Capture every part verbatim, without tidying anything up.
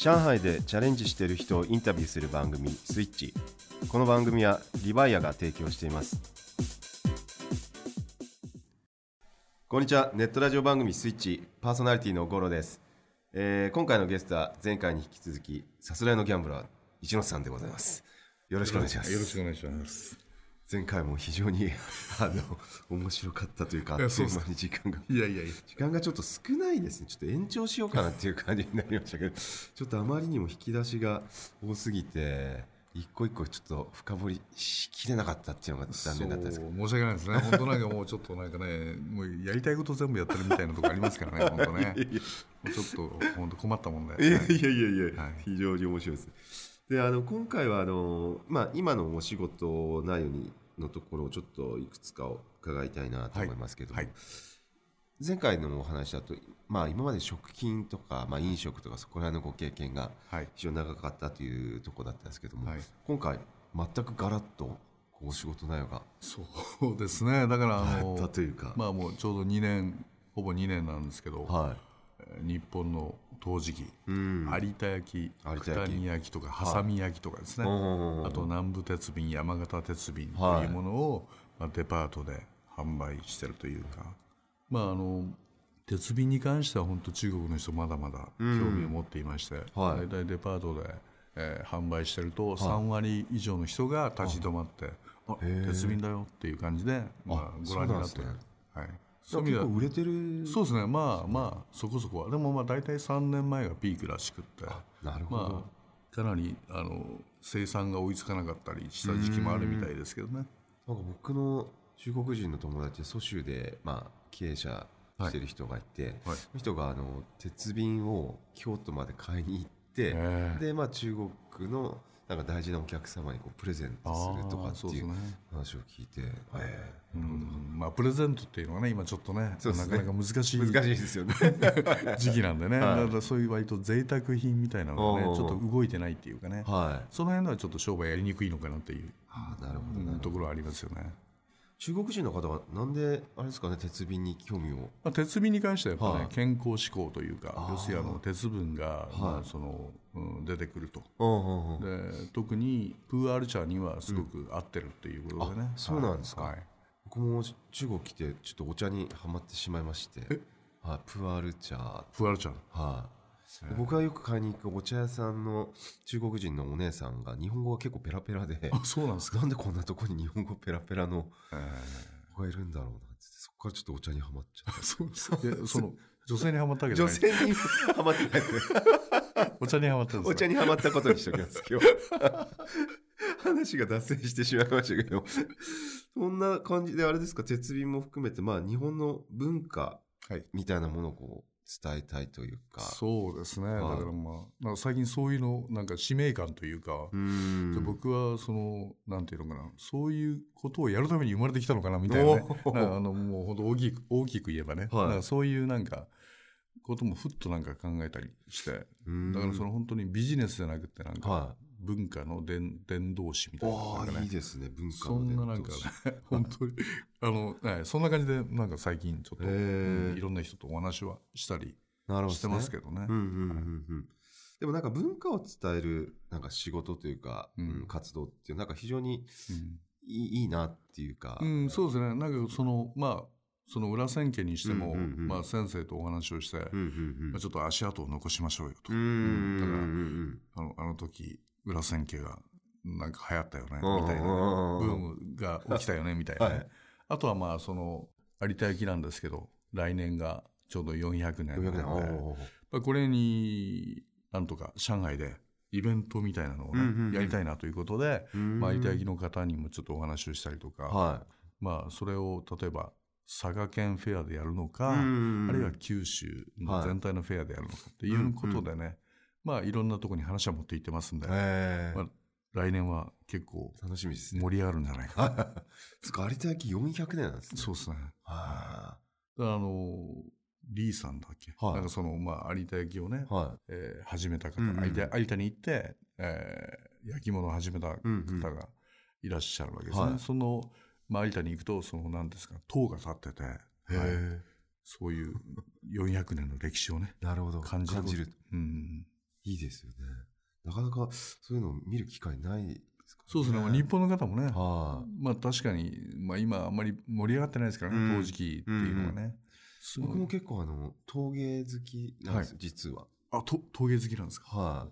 上海でチャレンジしている人をインタビューする番組スイッチ。この番組はリバイアが提供しています。こんにちは。ネットラジオ番組スイッチパーソナリティのゴロです。えー、今回のゲストは前回に引き続きさすらいのギャンブラー一ノ瀬さんでございます。よろしくお願いします。 よろしくお願いします。 前回も非常にあの面白かったというか、あっという間に時間がいやいやいや時間がちょっと少ないですね。ちょっと延長しようかなっていう感じになりましたけどちょっとあまりにも引き出しが多すぎて一個一個ちょっと深掘りしきれなかったっていうのが残念だったんですけど、 申し訳ないですね。本当なんかもうちょっとなんかね、もうやりたいこと全部やってるみたいなところありますからね、本当ね。もうちょっと本当困ったもんだよね。 いやいやいやいや、 はい、 非常に面白いです。で、あの今回はあの、まあ、今のお仕事内容にのところをちょっといくつか伺いたいなと思いますけども、はいはい、前回のお話だと、まあ、今まで食品とか、まあ、飲食とかそこら辺のご経験が非常に長かったというところだったんですけども、はい、今回全くガラッとお仕事内容がそうですね。だからあの変わったというか、 まあ、もうちょうどにねんほぼにねんなんですけど、はい、日本の陶磁器、うん、有田焼、九谷焼とか波佐見焼とかですね、はい、あと南部鉄瓶、山形鉄瓶というものを、はい、まあ、デパートで販売してるというか、まあ、あの鉄瓶に関しては本当中国の人まだまだ興味を持っていまして、うん、はい、大体デパートで、えー、販売してるとさんわり以上の人が立ち止まって、はい、あ、鉄瓶だよっていう感じで、まあ、ご覧になってる。はい、 そう結構売れてる。 そうですね。まあまあそこそこはでもまあ大体さんねんまえがピークらしくって、 なるほど、 まあ、かなりあの生産が追いつかなかったりした時期もあるみたいですけどね。 なんか僕の中国人の友達で蘇州で、まあ、経営者してる人がいて、はいはい、その人があの鉄瓶を京都まで買いに行って、で、まあ、中国のなんか大事なお客様にこうプレゼントするとかっていう話を聞いて、 えー、うん、まあ、プレゼントっていうのはね今ちょっと ね, ねなかなか難しい難しいですよね時期なんでね、はい、だからそういう割と贅沢品みたいなのがねちょっと動いてないっていうかね、はい、その辺ではちょっと商売やりにくいのかなっていう、 あ、なるほど、なるほど、 ところはありますよね。 中国人の方はなんであれですかね、鉄瓶に興味を、 まあ、鉄瓶に関してはやっぱね、はい、健康志向というか、要するにあの鉄分が、はい、まあそのうん、出てくると、で特にプーアル茶にはすごく合ってるっていうことでね、うん、 そうなんですか、はい、僕も中国来てちょっとお茶にはまってしまいまして、はい、プーアル茶プーアル茶、 はい、僕がよく買いに行くお茶屋さんの中国人のお姉さんが日本語が結構ペラペラで、 あ、そうなんですか、 なんでこんなとこに日本語ペラペラの子がいるんだろうなって、そこからちょっとお茶にはまっちゃった。 そうですか。いや、その女性にはまったわけじゃない。 女性にはまってないお茶にはまったんですか。 お茶にはまったことにしておきます今日話が脱線してしまいましたけどそんな感じであれですか、鉄瓶も含めて、まあ、日本の文化みたいなものをこう伝えたいというか、はい、 そうですね、はい、だからまあなんか最近そういうのなんか使命感というか、うーん、僕はそのなんていうのかな、そういうことをやるために生まれてきたのかなみたいなね、なんかあのもう本当大きく大きく言えばね、はい、なんかそういうなんかこともふっとなんか考えたりして、だからその本当にビジネスじゃなくてなんか文化の伝伝道師みたいな、なんかね、 いいですね、文化の伝道師、 そんななんかね本当にあの、ね、そんな感じでなんか最近ちょっと、うん、いろんな人とお話はしたりしてますけどね。 でもなんか文化を伝えるなんか仕事というか、うん、活動っていうなんか非常にいい、うん、いいなっていうか、 うん、そうですね。なんかそのまあその裏千家にしても、うんうんうん、まあ、先生とお話をして、うんうんうん、まあ、ちょっと足跡を残しましょうよと。うん、だからあの、あの時裏千家がなんか流行ったよねみたいな、ね、ブームが起きたよねみたいな、ねはい、あとはまあその有田焼なんですけど来年がちょうどよんひゃくねんなので、まあ、これになんとか上海でイベントみたいなのをね、うんうんうん、やりたいなということで、まあ、有田焼の方にもちょっとお話をしたりとか、はい、まあ、それを例えば佐賀県フェアでやるのか、あるいは九州の全体のフェアでやるのかっていうことでね、はい、まあいろんなところに話は持っていってますんで、まあ、来年は結構楽しみですね、 盛り上がるんじゃないかな。 そっか、有田焼よんひゃくねんなんですね。 そうですね。はあのリーさんだっけ、はい、なんかそのまあ有田焼をね、はい、えー、始めた方、うんうん、有田、有田に行って、えー、焼き物を始めた方がいらっしゃるわけですね。はい、そのまあ、有田に行くとその何ですか塔が立ってて、はい、そういうよんひゃくねんの歴史をねなるほど感じる感じる、 うん、 いいですよね。なかなかそういうのを見る機会ないですかね。 そうですね、まあ、日本の方もね、 はあ、 まあ確かに、まあ、今あんまり盛り上がってないですからね、 うん陶磁器っていうのがね。 うんうん、僕も結構あの陶芸好きなんですよ、はい、実は。 あ、と陶芸好きなんですか。 はい、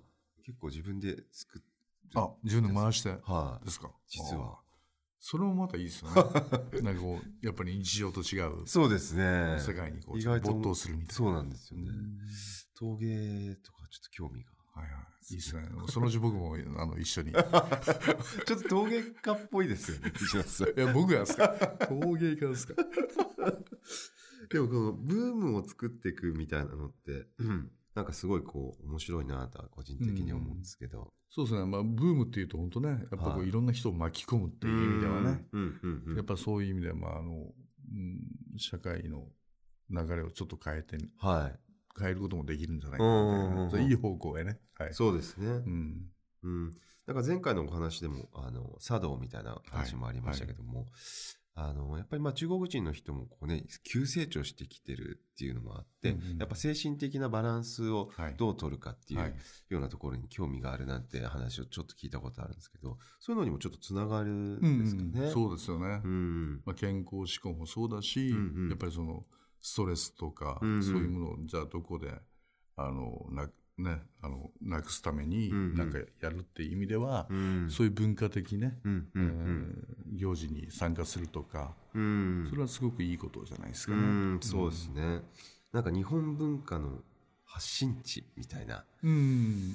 結構自分で作って。 あ、自分で回して。 はい、 ですか。 実は。 それもまたいいですよね。なんかこう、やっぱり日常と違う。 そうですね。 世界にこう、 意外と没頭するみたいな。 そうなんですよね。陶芸とかちょっと興味が。 はいはい。いいですね。そのうち僕もあの一緒に。 ちょっと陶芸家っぽいですよね、石松さん。 いや、僕がですか。陶芸家ですか。 でもこのブームを作っていくみたいなのって、うん、なんかすごいこう面白いなとは個人的に思うんですけど、うん、 そうですね、まあ、ブームっていうと本当ね、やっぱこういろんな人を巻き込むっていう意味ではね、やっぱそういう意味では、まああのうん、社会の流れをちょっと変えて、はい、変えることもできるんじゃないかなみたいな、いい方向へね、はい、 そうですね、うんうん、なんか前回のお話でもあの茶道みたいな話もありましたけども、はいはい、あのやっぱりまあ中国人の人もこう、ね、急成長してきてるっていうのもあって、うんうん、やっぱ精神的なバランスをどう取るかっていうようなところに興味があるなんて話をちょっと聞いたことあるんですけど、そういうのにもちょっとつながるんですかね。 うんうん、そうですよね、うんまあ、健康志向もそうだし、うんうん、やっぱりそのストレスとか、うんうん、そういうものをじゃあどこであのなね、あのなくすために何かやるっていう意味では、うんうん、そういう文化的ね、うんうんうんえー、行事に参加するとか、うん、それはすごくいいことじゃないですかね。うん、 そうですね、うん、なんか日本文化の発信地みたいな、 うん、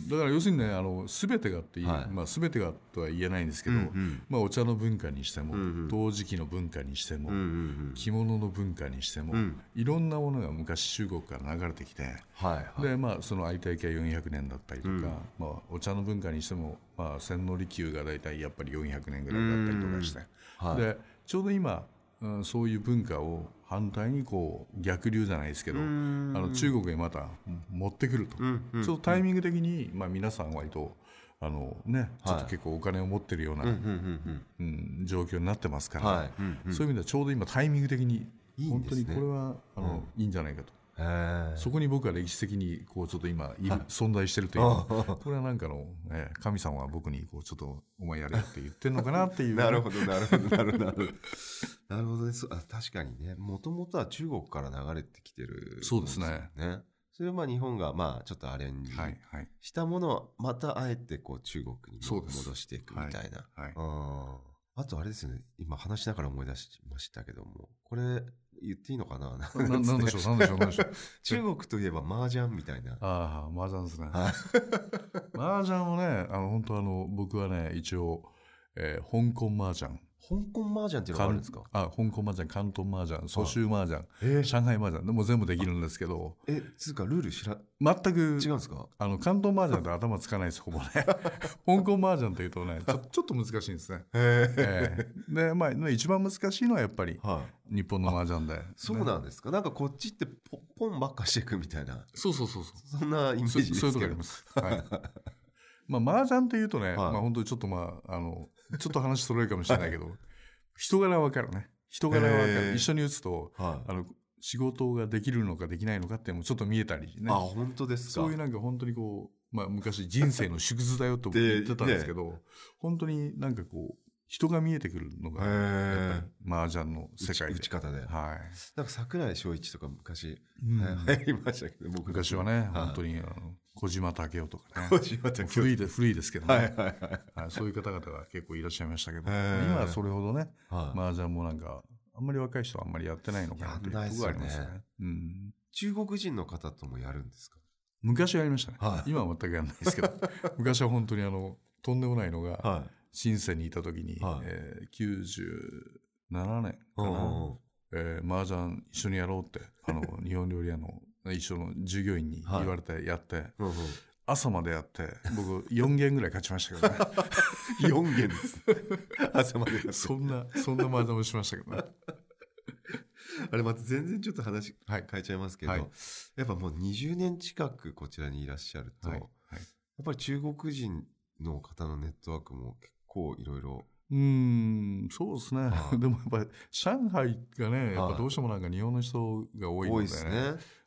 だから要するにね、あの全てがっていう、はいまあ、全てがとは言えないんですけど、うんうんまあ、お茶の文化にしても、うんうん、陶磁器の文化にしても、うんうんうん、着物の文化にしても、うん、いろんなものが昔中国から流れてきて、はいはいでまあ、その愛戴家よんひゃくねんだったりとか、うんまあ、お茶の文化にしても、まあ、千利休が大体やっぱりよんひゃくねんぐらいだったりとかして、うんはい、でちょうど今うん、そういう文化を反対にこう逆流じゃないですけど、あの中国へまた持ってくると、うんうん、ちょっとタイミング的に、まあ、皆さん割とあの、ね、ちょっと結構お金を持ってるような、はいうん、状況になってますから、はいうんうん、そういう意味ではちょうど今タイミング的に本当にこれはあの、うん、いいんじゃないかと。そこに僕は歴史的にこうちょっと今存在してるというこれはなんかの、えー、神様は僕にこうちょっとお前やれよって言ってるのかなっていう、ね、 なるほどなるほどなるほどなるほどなるほどです。あ、確かにね、もともとは中国から流れてきてる、 ね、そうですね。 それをまあ日本がまあちょっとアレンジしたものをまたあえてこう中国に戻していくみたいな。はいはい、あ, あとあれですね、今話しながら思い出しましたけども、これ言っていいのかな。 ななんでしょうなんでしょうなんでしょう。 中国といえば麻雀みたいな。 ああ麻雀ですね。麻雀もね、あの本当あの僕はね一応、えー、香港麻雀。 香港麻雀っていうのがあるんですか。 あ、香港麻雀、広東麻雀、蘇州麻雀、えー、上海麻雀でも全部できるんですけど。 え、つうかルール知ら全く違うんですか。 あの広東麻雀って頭つかないですほぼね。香港麻雀というとねちょ、ちょっと難しいんですね。えー、でまあ一番難しいのはやっぱり日本の麻雀で、ね。 そうなんですか。なんかこっちってポポンばっかしていくみたいな。 そうそうそうそう。そんなイメージですけど。 そういうとこあります。はい。まあ麻雀っていうとね、はい、まあ本当にちょっとまああのちょっと話それるかもしれないけど。人柄は分かるね。人柄は分かる。一緒に打つと、はい、あの仕事ができるのかできないのかっていうのもちょっと見えたりね。 あ、本当ですか。 そういうなんか本当にこう、まあ昔人生の縮図だよと言ってたんですけど、ね、本当になんかこう人が見えてくるのがやっぱり麻雀の世界で。 打ち方で。はい。なんか桜井翔一とか昔、 うん、 流行りましたけど、僕昔はね、はい、本当にあの小島武夫とかね。 小島武夫。 古いで古いですけどね。はいはいはい。はい、そういう方々が結構いらっしゃいましたけど、今はそれほどね、はい、麻雀もなんかあんまり若い人はあんまりやってないのかなというところがありますね。うん。 中国人の方ともやるんですか。 昔はやりましたね。はい、今は全くやらないですけど、昔は本当にあのとんでもないのが。はい深センにいた時に、はいえー、きゅうじゅうななねんかな、えー、麻雀一緒にやろうってあの日本料理屋の一緒の従業員に言われてやって、はい、朝までやって僕よんゲームぐらい勝ちましたけどね。 よんゲームです朝までやってそんなそんな麻雀もしましたけどね。 あれまた全然ちょっと話変えちゃいますけど、はい、やっぱもうにじゅうねん近くこちらにいらっしゃると、はいはい、やっぱり中国人の方のネットワークも結構いろいろ。 うーんそうですね、はあ、でもやっぱり上海がねやっぱどうしてもなんか日本の人が多いのでね、多いですね。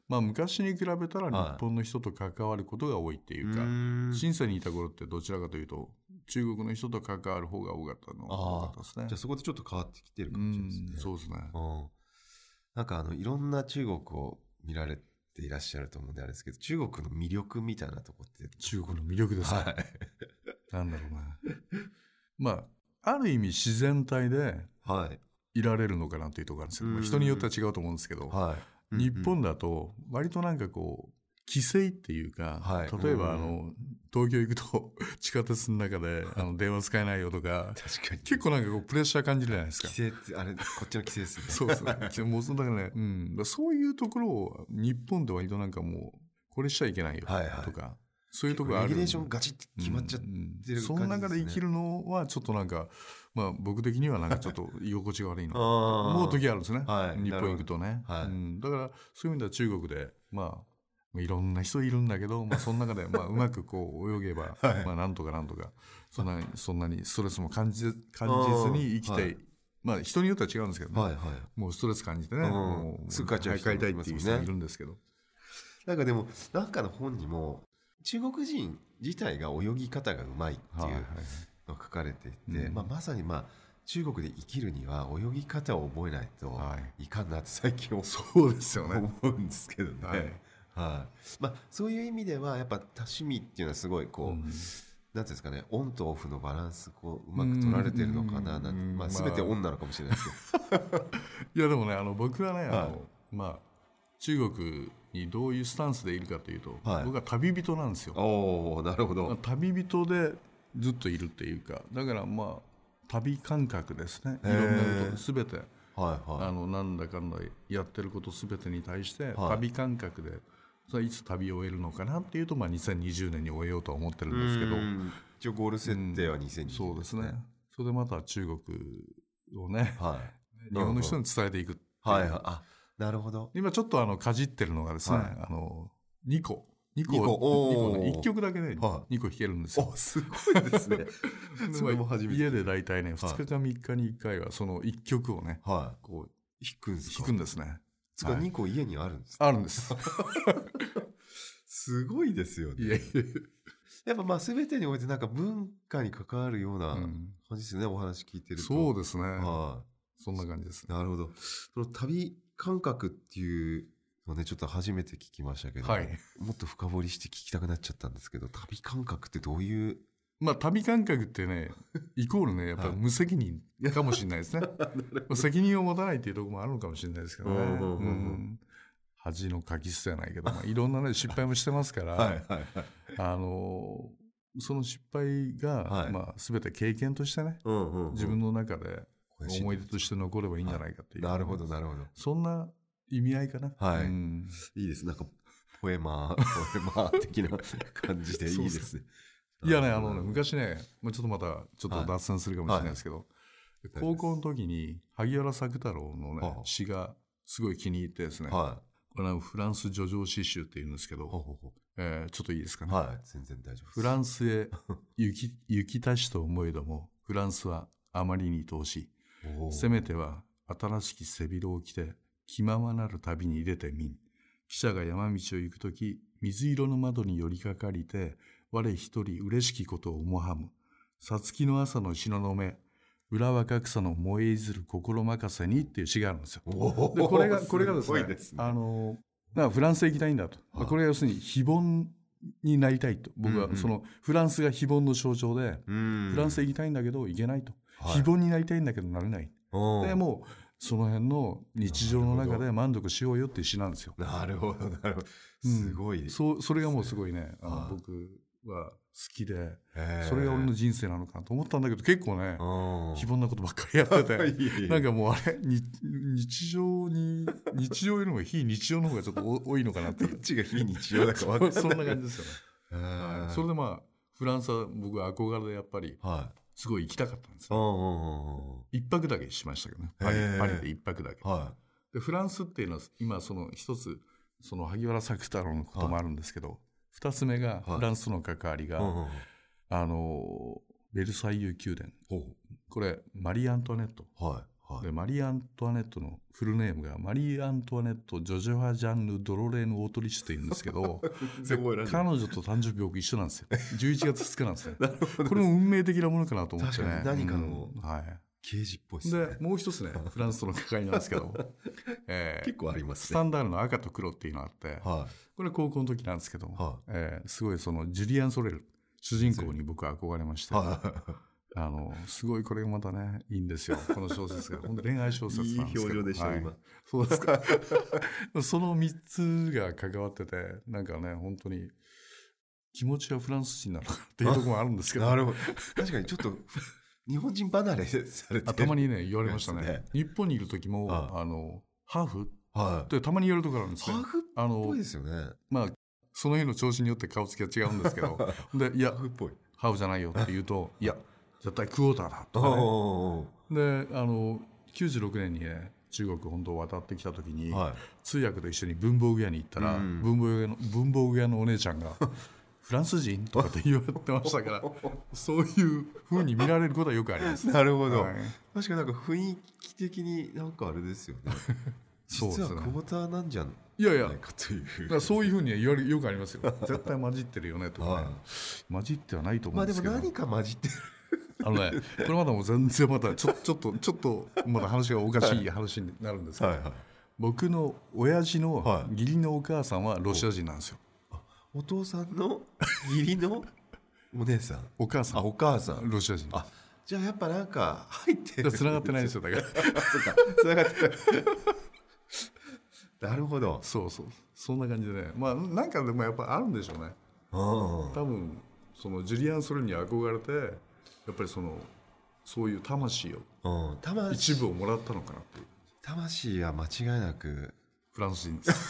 まあ、昔に比べたら日本の人と関わることが多いっていうか、はい、深センにいた頃ってどちらかというと中国の人と関わる方が多かったのが多かったですね。 じゃあそこでちょっと変わってきてるかもしれないですね。 うん、そうですね。 なんかあのいろんな中国を見られていらっしゃると思うんであれですけど、中国の魅力みたいなとこって中国の魅力ですか、はい、なんだろうなまあある意味自然体でいられるのかなというところがあるんですよ、はい、人によっては違うと思うんですけど、はい、日本だと割となんかこう規制っていうか、はい、例えばあの東京行くと地下鉄の中であの電話使えないよとか確かに結構なんかこうプレッシャー感じるじゃないですか。 規制ってあれこっちの規制ですね。 そうですね。もうだからね、うん、そういうところを日本で割となんかもうこれしちゃいけないよとか、はいはい、そういうところがある。 レギュレーションガチッと決まっちゃってる感じですね。 その中で生きるのはちょっとなんか、まあ僕的にはなんかちょっと居心地が悪いなと思う時あるんですね。はい、日本行くとね、はい、うん。だからそういう意味では中国でまあいろんな人いるんだけど、まあ、その中でまあうまくこう泳げば、はい、まあなんとかなんとかそんなにそんなにストレスも感じ感じずに生きて、はい、まあ人によっては違うんですけどね、はいはい、もうストレス感じてね、もうすぐ帰っちゃう人もいますもんね。 帰りたいっていう人もいるんですけど、 なんかでもなんかの本にも中国人自体が泳ぎ方がうまいっていうのが書かれていて、はいはい、まあ、まさにまあ中国で生きるには泳ぎ方を覚えないといかんなって最近思うんうんですけどね。はいはいまあ、そういう意味ではやっぱ多趣味っていうのはすごいこう、うん、なんていうんですかね、オンとオフのバランスこううまく取られてるのかななんて、まあ、全てオンなのかもしれないですけどいやでもねあの僕はね、はい、あのまあ、中国にどういうスタンスでいるかというと、はい、僕は旅人なんですよ。 おー、なるほど。 旅人でずっといるっていうか、だからまあ旅感覚ですね。いろんなこと全て、はいはい、あのなんだかんだやってること全てに対して、はい、旅感覚でそれいつ旅を終えるのかなっていうと、まあ、にせんにじゅうねんに終えようとは思ってるんですけど、 一応ゴール設定はにせんにじゅうねん、 うん、そうですね。それでまた中国をね、はい、日本の人に伝えていくっていう、 はいはい、あ、なるほど。 今ちょっとあのかじってるのがですね、はい、あのにこにこ、にこね、いっきょくだけね、はい、にこ弾けるんですよ。 お、すごいですねそれも初めて。 家で大体ね、ふつかかみっかにいっかいはそのいっきょくをね、はい、こう弾くんですか。 弾くんですね。 つかにこ家にあるんですか。あるんですすごいですよね。いやいややっぱまあ全てにおいてなんか文化に関わるような感じですね、うん、お話聞いてると。 そうですね、はい、そんな感じですね。 なるほど。その旅感覚っていうのねちょっと初めて聞きましたけど、はい、もっと深掘りして聞きたくなっちゃったんですけど、旅感覚ってどういう。 まあ旅感覚ってねイコールねやっぱ無責任かもしれないですね、はい、責任を持たないっていうところもあるのかもしれないですけどね、うんうんうん恥のかき捨てないけど、まあ、いろんな、ね、失敗もしてますからはいはい、はい、あのその失敗が、はいまあ、全て経験としてね、うんうんうん、自分の中で思い出として残ればいいんじゃないかっていう、 はい、なるほどなるほど、そんな意味合いかな、 はいうん、いいです。なんかポエマーポエマー的な感じでいいですねいやねあのね昔ねちょっとまたちょっと脱線するかもしれないですけど、はいはい、高校の時に萩原作太郎の、ね、詩がすごい気に入ってですね、はいこれはフランス叙情詩集っていうんですけど、ほうほうほうえー、ちょっといいですかね。 はい、全然大丈夫です。 フランスへ行き、行きたしと思えども、フランスはあまりに遠しい。せめては新しき背広を着て、気ままなる旅に出てみん。汽車が山道を行くとき、水色の窓に寄りかかりて、我一人嬉しきことを思はむ。さつきの朝の東雲目。裏若草の燃えいずる心任せにっていう詩があるんですよ。でこれがこれがですね、ですねあのなんかフランスへ行きたいんだと、はあ、これは要するに非凡になりたいと、僕はそのフランスが非凡の象徴で、うん、フランスへ行きたいんだけど行けないと、はい、非凡になりたいんだけどなれない、でもうその辺の日常の中で満足しようよっていう詩なんですよ。 なるほどなるほど、すごい、 うん、そ, それがもうすごいね、あの、はあ、僕は好きで、それが俺の人生なのかなと思ったんだけど、結構ね非凡なことばっかりやってていやいやなんかもうあれ日常に日常よりも非日常の方がちょっと多いのかなってどっちが非日常だか分かんないそんな感じですよね、はい、それでまあフランスは僕は憧れでやっぱりすごい行きたかったんですよ、一泊だけしましたけどね、パリ、パリで一泊だけ、はい、でフランスっていうのは今その一つその萩原作太郎のこともあるんですけど、はい、二つ目がフランスの関わりが、はい、あのベルサイユ宮殿、これマリー・アントワネットはい、でマリー・アントワネットのフルネームがマリー・アントワネット・ジョジョハ・ジャンヌ・ドロレーヌ・オートリッシュって言うんですけど彼女と誕生日僕一緒なんですよ。じゅういちがつつつかなんですねこれも運命的なものかなと思ってね。 確かに何かの、うん、はい、刑事っぽいですね。 でもう一つねフランスとの関わりなんですけど、 えー、結構ありますね。 スタンダールの赤と黒っていうのがあって、はい、これ高校の時なんですけど、はい、えー、すごいそのジュリアン・ソレル主人公に僕は憧れまして、はいあのすごいこれがまたねいいんですよこの小説が。本当恋愛小説なんですけど。いい表情でした、はい、今。そうですかそのみっつが関わっててなんかね本当に気持ちはフランス人なのかっていうところもあるんですけど。 なるほど。確かにちょっと日本人離れされてる。 たまにね言われましたね。ね日本にいる時もああのハーフってたまに言われるところあるんですね。 ハーフっぽいですよね。 まあその日の調子によって顔つきが違うんですけどでいやハーフっぽいハーフじゃないよって言うといや絶対クォーターだとかね。であのきゅうじゅうろくねんにね中国本土を渡ってきた時に、はい、通訳と一緒に文房具屋に行ったら、うん、文房具屋の文房具屋のお姉ちゃんがフランス人とかって言われてましたからそういう風に見られることはよくあります。 なるほど、はい、確かになんか雰囲気的になんかあれですよね実はクォーターなんじゃないかといういやいやそういう風に言われよくありますよ。絶対混じってるよねとかね、はい、混じってはないと思うんですけど、 まあ、でも何か混じってるあのね、これまだもう全然またちょ、ちょっとちょっとまだ話がおかしい話になるんですけど、はいはい、僕の親父の義理のお母さんはロシア人なんですよ。 お, お父さんの義理のお姉さんお母さんあお母さんロシア人。 あじゃあやっぱなんか入ってる。 つながってないんですよだからそうかつながってないなるほど。 そうそうそんな感じでね、まあなんかでもやっぱあるんでしょうね。多分そのジュリアン・ソレルに憧れてやっぱりそのそういう魂を、うん、魂一部をもらったのかなっていう。 魂は間違いなくフランス人です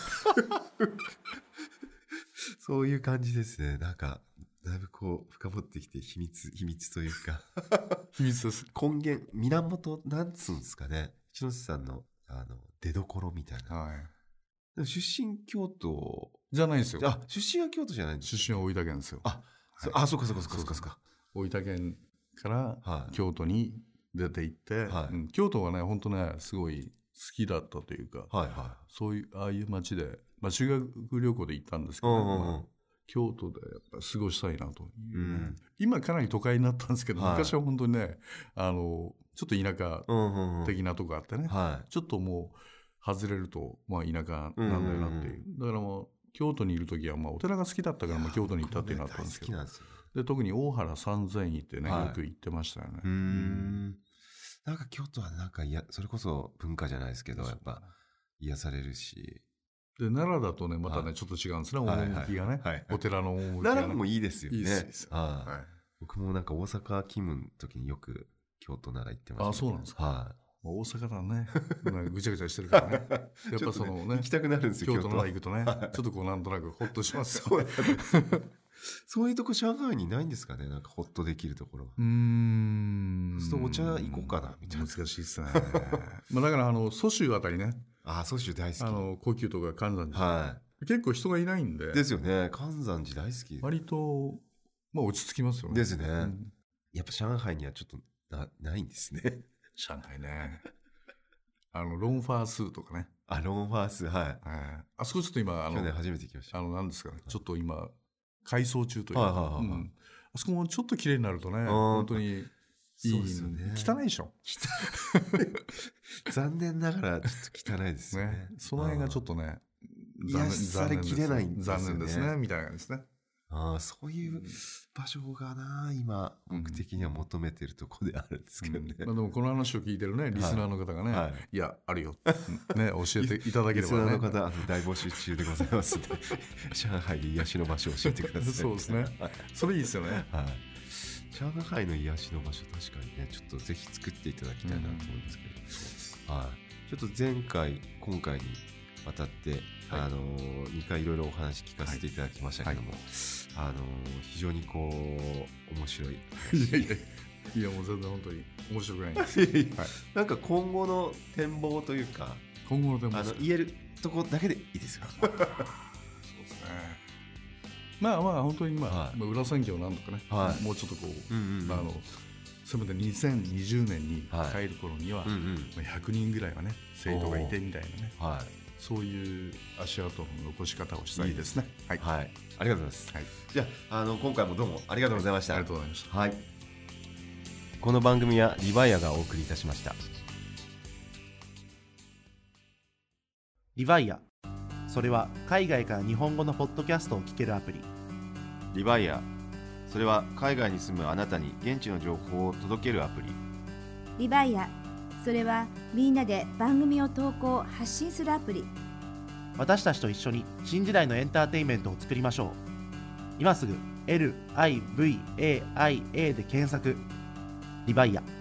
そういう感じですね。なんかだいぶこう深掘ってきて秘密秘密というか秘密です。 根源源なんつうんですかね一ノ瀬さんのあの出所みたいな、はい、でも出身京都じゃないんですよ。 あ出身は京都じゃないんですか。 出身は大分県ですよ。 あ、はい、あそうかそうかそうかそうか大分県から京都に出て行って、はいうん、京都はね本当ねすごい好きだったというか、はいはい、そういうああいう街で、まあ、修学旅行で行ったんですけど、うんうんうんまあ、京都でやっぱ過ごしたいなという、ねうん、今かなり都会になったんですけど、はい、昔は本当にねあのちょっと田舎的なとこあってね、うんうんうん、ちょっともう外れると、まあ、田舎なんだよなっていう、うんうんうん、だからもう京都にいる時はまあお寺が好きだったからまあ京都に行ったっていうのがあったんですけど、で特に大原三千院ってね、はい、よく行ってましたよね。 うーんなんか京都はなんかいやそれこそ文化じゃないですけどやっぱ癒されるしで奈良だとねまたね、はい、ちょっと違うんですね趣がね、はいはい、お寺の趣が、ね、 奈良もいいですよね。いいです、 はい、 僕もなんか大阪勤務の時によく京都奈良行ってました、ね、 あそうなんですか、 はい大阪だねぐちゃぐちゃしてるからねやっぱその ね, ね行きたくなるんですよ京都奈良行くとねちょっとこうなんとなくホッとしますよ、ね、そういうとこ上海にないんですかねなんかホッとできるところ。 うーんそうお茶行こうかなみたいな。 難しいっすねまあだからあの蘇州あたりねあ蘇州大好きあの故宮とか関山寺、はい、結構人がいないんでですよね。関山寺大好き割と、まあ、落ち着きますよねですね、うん、やっぱ上海にはちょっと な, ないんですね上海ねあのロンファースーとかねあロンファースーはい、 えー、あそこちょっと今あの去年初めて行きました。 あの何ですかねちょっと今改装中というか、はいはいはいはいうん、あそこもちょっと綺麗になるとね本当にいいそうですよね。 汚いでしょ残念ながらちょっと汚いですよ ね, ねその辺がちょっとね癒されきれないんですよね。 残念ですねみたいな感じですね。 あそういう場所がな今僕的には求めてるところであるんですけどね、 うんまあ、でもこの話を聞いてるねリスナーの方がね、はいはい、いやあるよ、ね、教えていただければねリスナーの方あの大募集中でございますので上海で癒しの場所を教えてくださいそうですねそれいいですよね、 はい、上海の癒しの場所確かにねちょっとぜひ作っていただきたいなと思うんですけど、うん、そうです、はい、ちょっと前回今回にわたって、はいあのー、にかいいろいろお話聞かせていただきましたけども、はいあのー、非常にこう面白いいやいやいやもう全然本当に面白くないんです、 はい、なんか今後の展望というか今後の展望あの言えるとこだけでいいですよそうですねまあまあ本当に今、はい、裏千家をなんとかね、はい、もうちょっとこう、うんうんうん、あのせめてにせんにじゅうねんに帰る頃には、はいうんうんまあ、ひゃくにんぐらいはね生徒がいてみたいなね、はい、そういう足跡の残し方をしたいですね。 いいですはい、はい、ありがとうございます、はい、じゃあ、あの今回もどうもありがとうございました、 はい、ありがとうございました、 はい、この番組はリバイアがお送りいたしました。 リバイア、それは海外から日本語のポッドキャストを聞けるアプリ。 リバイア、それは海外に住むあなたに現地の情報を届けるアプリ。 リバイア、それはみんなで番組を投稿発信するアプリ。 私たちと一緒に新時代のエンターテインメントを作りましょう。今すぐ エルアイブイエーアイエー で検索。リバイア。